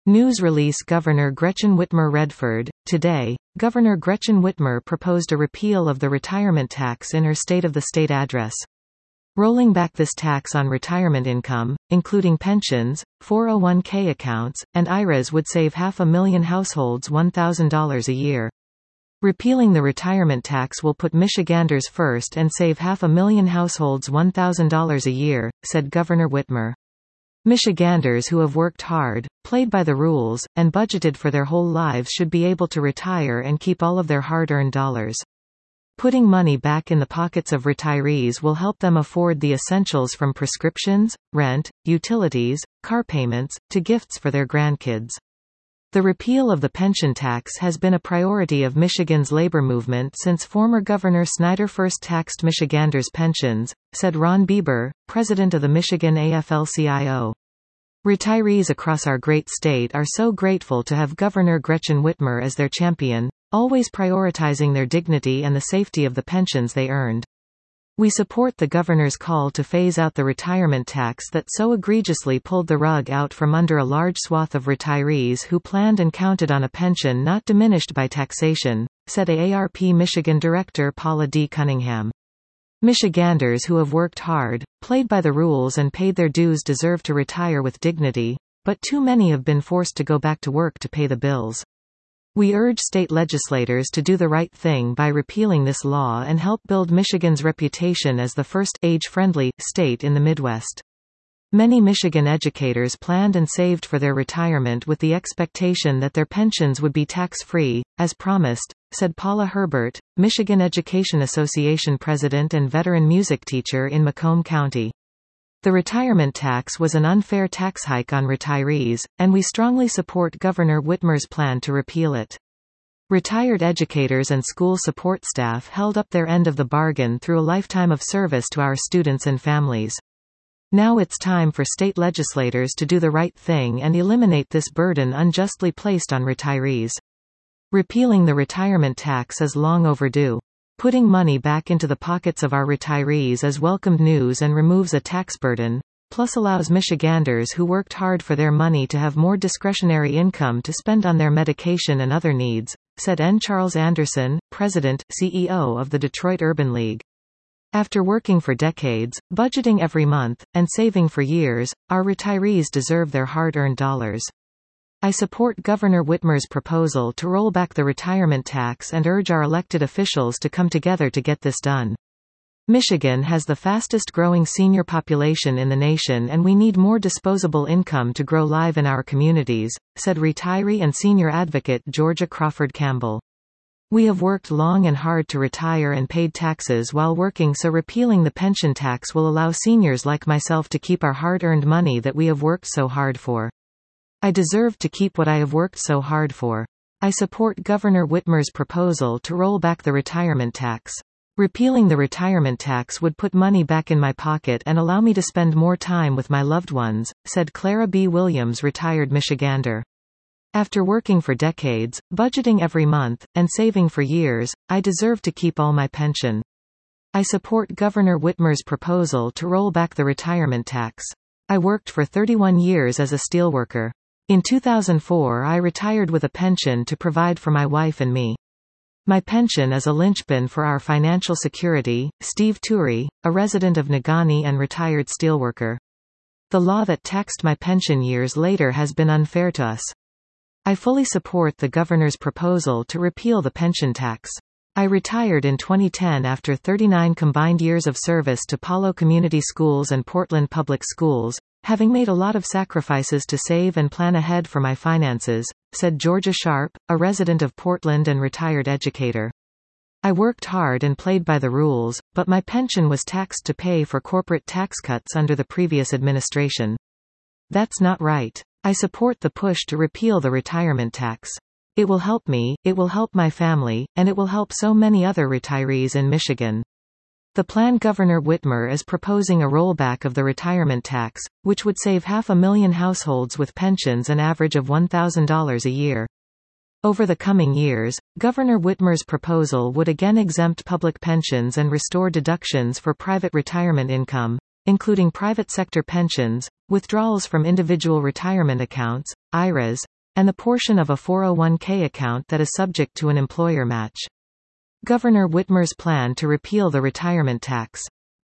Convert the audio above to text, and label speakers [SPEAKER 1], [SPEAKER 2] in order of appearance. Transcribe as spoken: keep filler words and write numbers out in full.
[SPEAKER 1] News release Governor Gretchen Whitmer Redford. Today, Governor Gretchen Whitmer proposed a repeal of the retirement tax in her State of the State address. Rolling back this tax on retirement income, including pensions, four oh one K accounts, and I R As would save half a million households one thousand dollars a year. Repealing the retirement tax will put Michiganders first and save half a million households one thousand dollars a year, said Governor Whitmer. Michiganders who have worked hard, played by the rules, and budgeted for their whole lives should be able to retire and keep all of their hard-earned dollars. Putting money back in the pockets of retirees will help them afford the essentials from prescriptions, rent, utilities, car payments, to gifts for their grandkids. The repeal of the pension tax has been a priority of Michigan's labor movement since former Governor Snyder first taxed Michiganders' pensions, said Ron Bieber, president of the Michigan A F L C I O. Retirees across our great state are so grateful to have Governor Gretchen Whitmer as their champion, always prioritizing their dignity and the safety of the pensions they earned. We support the governor's call to phase out the retirement tax that so egregiously pulled the rug out from under a large swath of retirees who planned and counted on a pension not diminished by taxation, said A A R P Michigan Director Paula D. Cunningham. Michiganders who have worked hard, played by the rules and paid their dues deserve to retire with dignity, but too many have been forced to go back to work to pay the bills. We urge state legislators to do the right thing by repealing this law and help build Michigan's reputation as the first age-friendly state in the Midwest. Many Michigan educators planned and saved for their retirement with the expectation that their pensions would be tax-free, as promised, said Paula Herbert, Michigan Education Association president and veteran music teacher in Macomb County. The retirement tax was an unfair tax hike on retirees, and we strongly support Governor Whitmer's plan to repeal it. Retired educators and school support staff held up their end of the bargain through a lifetime of service to our students and families. Now it's time for state legislators to do the right thing and eliminate this burden unjustly placed on retirees. Repealing the retirement tax is long overdue. Putting money back into the pockets of our retirees is welcomed news and removes a tax burden, plus allows Michiganders who worked hard for their money to have more discretionary income to spend on their medication and other needs, said N. Charles Anderson, President, C E O of the Detroit Urban League. After working for decades, budgeting every month, and saving for years, our retirees deserve their hard-earned dollars. I support Governor Whitmer's proposal to roll back the retirement tax and urge our elected officials to come together to get this done. Michigan has the fastest-growing senior population in the nation and we need more disposable income to grow live in our communities, said retiree and senior advocate Georgia Crawford Campbell. We have worked long and hard to retire and paid taxes while working, so repealing the pension tax will allow seniors like myself to keep our hard-earned money that we have worked so hard for. I deserve to keep what I have worked so hard for. I support Governor Whitmer's proposal to roll back the retirement tax. Repealing the retirement tax would put money back in my pocket and allow me to spend more time with my loved ones, said Clara B. Williams, retired Michigander. After working for decades, budgeting every month, and saving for years, I deserve to keep all my pension. I support Governor Whitmer's proposal to roll back the retirement tax. I worked for thirty-one years as a steelworker. In two thousand four I retired with a pension to provide for my wife and me. My pension is a linchpin for our financial security, Steve Turi, a resident of Negaunee and retired steelworker. The law that taxed my pension years later has been unfair to us. I fully support the governor's proposal to repeal the pension tax. I retired in twenty ten after thirty-nine combined years of service to Palo Community Schools and Portland Public Schools, having made a lot of sacrifices to save and plan ahead for my finances, said Georgia Sharp, a resident of Portland and retired educator. I worked hard and played by the rules, but my pension was taxed to pay for corporate tax cuts under the previous administration. That's not right. I support the push to repeal the retirement tax. It will help me, it will help my family, and it will help so many other retirees in Michigan. The plan Governor Whitmer is proposing a rollback of the retirement tax, which would save half a million households with pensions an average of one thousand dollars a year. Over the coming years, Governor Whitmer's proposal would again exempt public pensions and restore deductions for private retirement income, including private sector pensions, withdrawals from individual retirement accounts, I R As, and the portion of a four oh one K account that is subject to an employer match. Governor Whitmer's plan to repeal the retirement tax.